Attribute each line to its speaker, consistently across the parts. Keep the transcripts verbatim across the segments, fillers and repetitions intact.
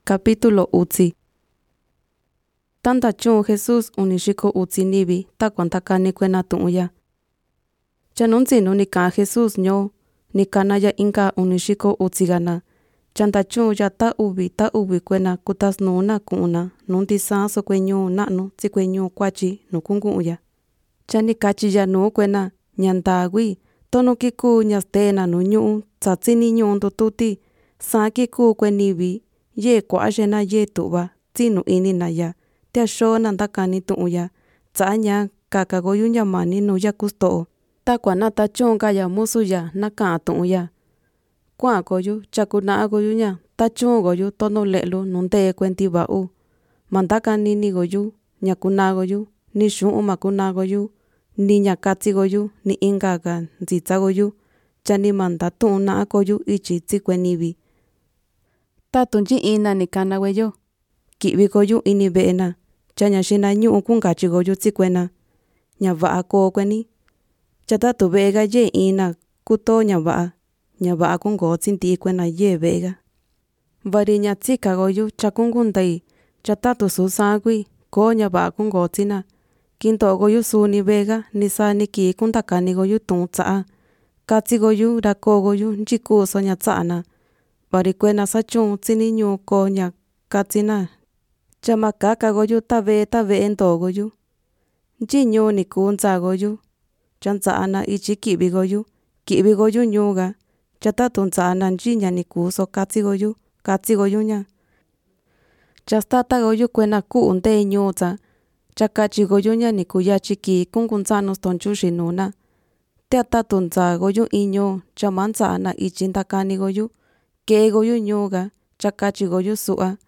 Speaker 1: Capítulo utsi. Tanta chun Jesús unishiko utsi nibi takwantaka nikwena tu'uya. Chanunzi no nika Jesús nyo nikanaya inka unishiko utsigana. Chanta chun ya ta ubi ta ubi kwena kutas nuna ku'una nunti sanso kwenyu na'nu tsi kwenyu kwachi nukunku'uya. Chanikachi ya nu kwena nyandagui tonu kiku nyastena nu ñu'u tsatsini ñu'u ndututi sa kiku kwenibi ye kwa'axena ye tu'va tsinu inina ya tia xona ndakani tu'uya tsa'aña kakagoyu nyamani nuya kusto'o takua ta chunka ya musu ya naka'a tu'uya kua'ankoyu chakuna'agoyuña ta chungoyu tono le'lu nunte kuenti va'u mandakaninigoyu ñakunagoyu ni xu'un makunagoyu ni ñakatsigoyu ni inka ntsitsagoyu chani mandatu'un na'akoyu ichi tsikuenivi. Tatunchi ina nikanaweyo ki'vikoyu ini ve'ena chaña xina ñu'u kunkachigoyu tsikuena ñava'a ko kueni chatatu ve'ega ye ina kuto ñava'a ñava'a kunko tsinti'i kuena ye ve'ega vari ña tsikagoyu chakunkuntai chatatu susan kui ko ñava'a kunko tsina kinto'ogoyu suni ve'ega nisa niki kuntakanigoyu tu'un tsa'a katsigoyu rakogoyu nchikuso ña tsa'ana vari kuena sachun tsini ñu'u ko ña katsina chama kakagoyu ta ve'e ta ve'e ntogoyu nchiñu niku ntsagoyu chantsa'ana ichi ki'vigoyu ki'vigoyu ñu'uga chatatu ntsa'ana nchiña nikuso katsigoyu katsigoyuña chastatagoyu kuena ku'u nte ñu'u tsa chakachigoyuña nikuyachi ki kunkuntsa'nu stonchuxi nuna tia tatu ntsagoyu in ñu'u chama ntsa'ana ichi ndakanigoyu ke'egoyu ñu'uga chakachigoyu su'a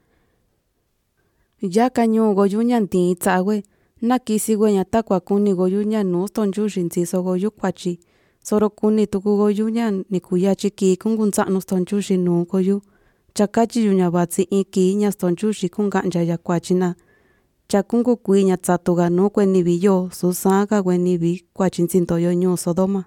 Speaker 1: yaka ñu'ugoyuña ntii tsa'we nakisigoña takua kunigoyuña nu stonchuxi ntsisogoyu kuachi soro kuni tukugoyuña nikuyachi ki kunkuntsa'nu stonchuxi nu'ugoyu chakachiyuña vatsi in ki ña stonchuxi kunka'nchaya kuachina chakunkukuiña tsatuga nu kuenivi yo susanga kuenivi kuachi ntsintoyo ñu'u Sodoma.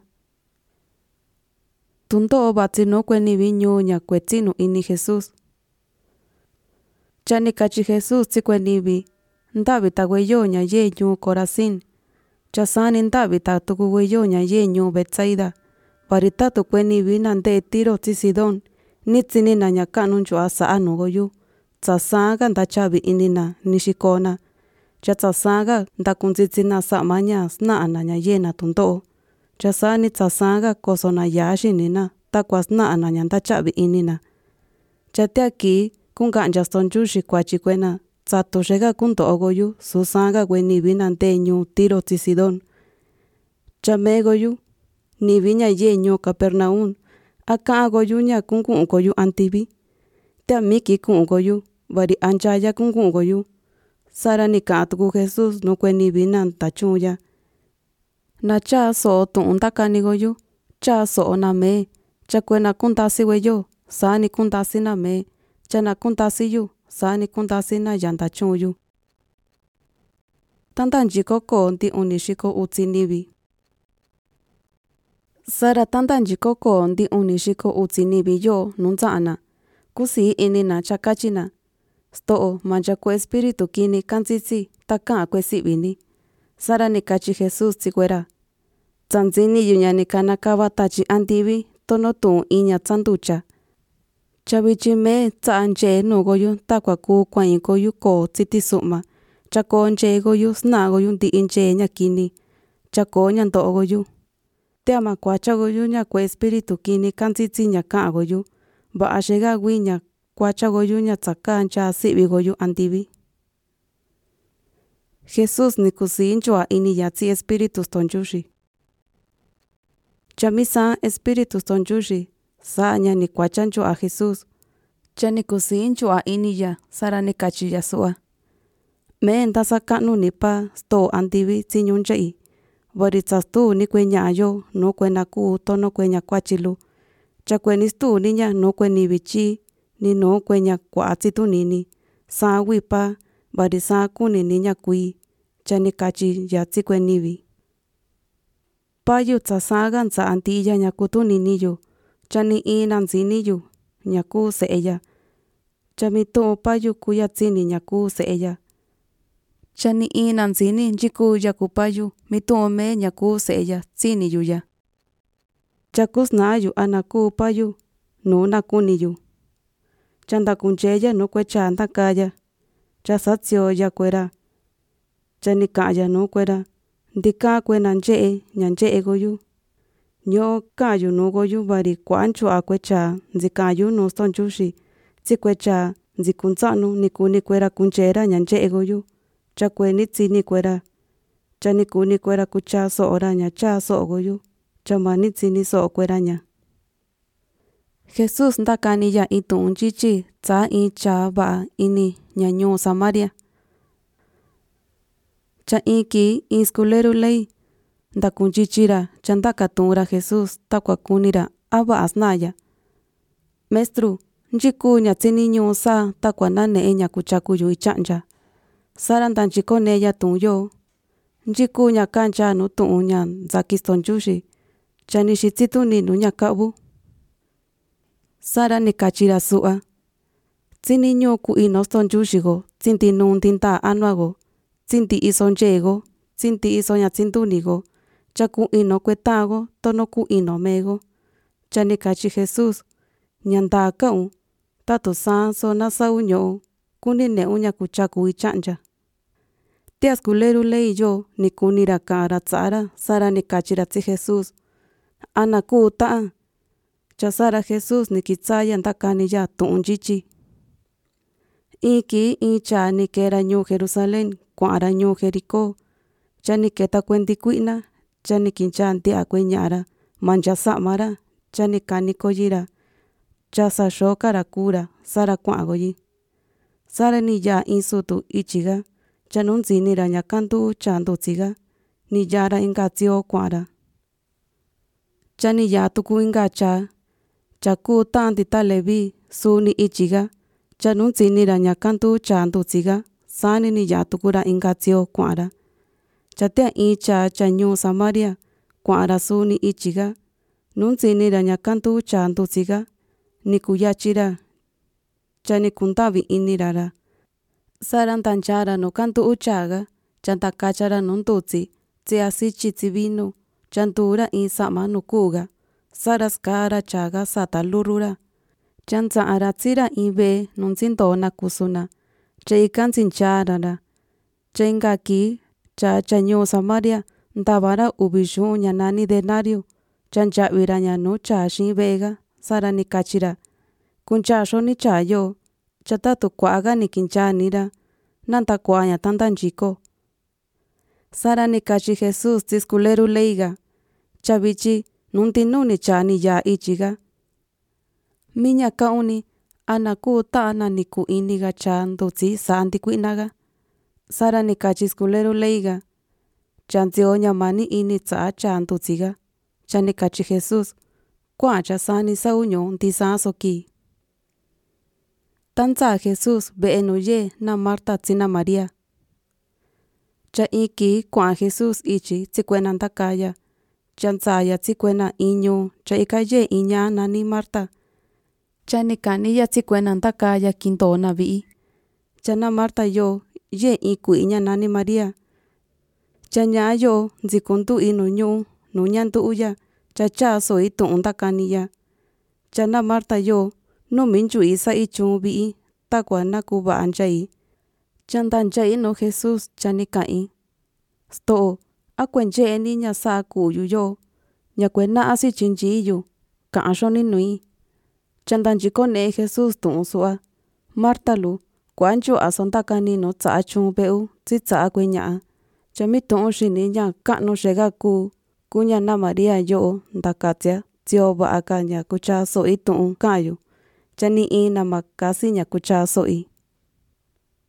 Speaker 1: Tundo'o vatsi nu kuenivi ñu'u ña kuetsinu ini Jesús. Chanikachi Jesús tsikuenivi ndavita kueyoña ye ñu'u Corazín chasani ndavita tuku kueyoña ye ñu'u Betsaida vari tatu kuenivi nante Tiro tsi Sidón nitsinina ña ka'nu nchu'a sa'a nugoyu tsasanga ndachavi inina nixikona chatsasanga ndakuntsitsina sa'maña sna'ana ña yena tundo'o chasani tsasanga kosona yaa xinina takua sna'ana ña ndachavi inina chatia ki kunka'ncha stonchuxi kuachi kuena tsatuxega kunto'ogoyu susanga kuenivi nante ñu'u Tiro tsi Sidón chamegoyu niviña ye ñu'u Capernaum aka'angoyuña kunku'unkoyu antivi tia miki ku'unkoyu vari anchaya kunku'unkoyu sara nika'a tuku Jesús nu kuenivi na ntachunya nacha so'o tu'un ndakanigoyu cha so'o name chakuena kuntasiweyo sani kuntasina me chana kuntasiyu sani kuntasina ya ntachunyu. Tanta nchikoko nti unixiko utsi nivi sara tanta nchikoko nti unixiko utsi nivi yo nuntsa'ana kusi inina chakachina sto'o manchaku espiritu kini kantsitsi taka kuesi'vini sara nikachi Jesús tsikuera tsantsiniyu nikanakava tachi antivi tono tu'un iña tsanducha chavichi me tsa'a nche'e nugoyu takua ku kua'inkoyu ko tsiti su'ma chako nche'egoyu sna'agoyu nti'i nche'e ña kini chako ña nto'ogoyu tia ma kuachagoyu ña kue espiritu kini kantsitsi ña ka'angoyu va'a xega kui ña kuachagoyu ña tsaka ncha si'vigoyu antivi. Jesús nikusi nchu'a ini ya tsi espiritu stonchuxi chamisa espiritu stonchuxi sa'aña nikuacha nchu'a Jesús chanikusi nchu'a ini ya sara nikachi ya su'a me ndasaka'nu nipa sto antivi tsiñu nche'i vari tsastu ni kueña'ayo nu kuena ku tono kueña kuachilu chakueni stuniña nu kuenivi chi ni nu kueña kua'a tsitunini sa wipa vari sa kuniniña kui chanikachi ya tsikuenivi payu tsasanga ntsa'a nti'ya ña kutuniniyu chani ina ntsiniyu ña ku se'eya cha mi tu'u payu kuya tsini ñaku se'eya. Cha ni ina nzini nchiku yaku payu mi tu'u me ñaku se'eya tsini yuya. Cha kusnayu anaku payu nu nakuniyu. Cha ndakuncheya nu kuecha ndakaya. Cha satsio kuera. Cha ni kaya nu kuera. Ndika kuena nche'e ña nche'e goyu. Ño kayu nu goyu bari kuanchu a kuecha nzikayu nu stonchuxi. Tsi kuecha nzikuntsanu ni kuni kuera kunchera ña nche'e goyu. Cha kueni tsini kuera. Cha ni kuni kuera kucha so'ora ña cha so'o goyu. Cha mani tsini so'o kuera ña. Jesús ndakaniya itu nchichi tsa in cha va'a ini ña ñuu Samaria. Cha in ki in skuleru ley ndakunchichira cha ndakatura Jesús takua kunira a va'a snaya. Mestru, nchiku ña tsini ñuu sa takua nane'e ña kuchakuyu ichancha. Sara ndanchikoneya tu'yo. Nchiku ña kancha nu tu'u ña nzakistonchuxi. Cha ni xitsituni nu ña ka'vu. Sara ni kachira su'a. Tsini ñuu ku ino stonchuxigo tsinti nu ntinta anuago. Tsinti iso nche'ego. Tsinti iso ña tsintunigo. Cha ku ino kuetago tono ku ino mego. Cha ni kachi Jesús ña nda ka'u tatu sanso na sa'u ño'o kuni ne'u ña kuchaku ichancha. Tia skuleru ley yo ni kunira ka'ara tsa'ara. Sara ni kachira tsi Jesús ana ku ta'a. Cha Sara Jesús ni kitsaya ndakaniya tu'u nchichi. In ki in cha ni kera ñuu Jerusalén kua'ara ñuu Jericó. Cha ni keta kuendi kui'na. Cha ni kincha nti'a kueña'ara mancha sa'mara. Cha ni kani koyira. Cha sa xokara kura Sara kua'a goyi. Sara ni ya in sutu ichiga. Cha nu nzinira ña kantu cha ndutsiga. Ni yara inka tsio kua'ara. Cha ni ya tuku inka cha. Cha ku ta'a tita Levi suni ichiga. Cha nu nzinira ña kantu cha ndutsiga. Sani ni ya tukura inka tsio kua'ara. Cha tia in cha cha ñuu Samaria kua'ara suni ichiga. Nu nzinira ña kantu cha ndutsiga. Ni kuyachira. Cha ni kuntavi inirara. Sara ndanchara nu kantu uchaga. Cha ndakachara nu ndutsi. Tsi asichi tsi vinu. Cha ndura in sa'ma nu kuga. Sara skara chaga sata lurrura. Cha ntsa'ara tsira in ve'e nu ntsindona kusuna. Cha ika ntsincharara. Cha inka ki cha cha ñuu Samaria ndavara uvi xu'un ña nani denario. Cha ncha'vira ña nu cha xin ve'ega. Sara ni kachira kunchaxo ni chayo. Cha tatu kua'aga ni kinchanira. Nanta kua'a ña tanta nchiko. Sara ni kachi Jesús tsi skuleru leiga. Cha vichi nuntinu ni cha ni ya ichiga. Miña ka'uni ana ku ta'ana ni ku iniga cha ndutsi sa'a ndikui'naga. Sara ni kachi skuleru leiga. Cha ntsio ña mani ini tsa'a cha ndutsiga. Cha ni kachi Jesús kua'a cha sani sa'u ño'o ntisanso ki. Tantsa Jesús ve'e nu ye na Marta tsina María. Cha in ki kua'a Jesús ichi tsikuena ndakaya. Cha ntsaya tsikuena in ñuu cha ika ye in ña nani Marta. Cha ni kaniya tsikuena ndakaya kintona vi'i. Cha na Marta yo ye in ku'i ña nani María. Cha ña'a yo ntsikuntu'i nu ñuu nu ña ntu'uya. Cha cha so'i tu'un ndakaniya. Cha na Marta yo nu minchu'i sa'i chuun vi'i takua na kuva'a ncha'i. Cha nda ncha'i nu Jesús cha ni ka'i. Sto'o, a kuenche'eni ña sa'a ku'yu yo. Ña kuena'a si chinchi'yu. Ka'anxo ni nui. Cha nda nchikone'e Jesús tu'un su'a. Marta lu kuanchu aso ndakani nu tsa'a chuun ve'u tsi tsa'a kueña'a. Cha mi tu'un xini ña ka'nu xega ku. Kuña na María yo'o ndakatsia tsio va'a ka ña kucha so'i tu'un ka'yu. Cha ni in nama kasi ña kucha so'i.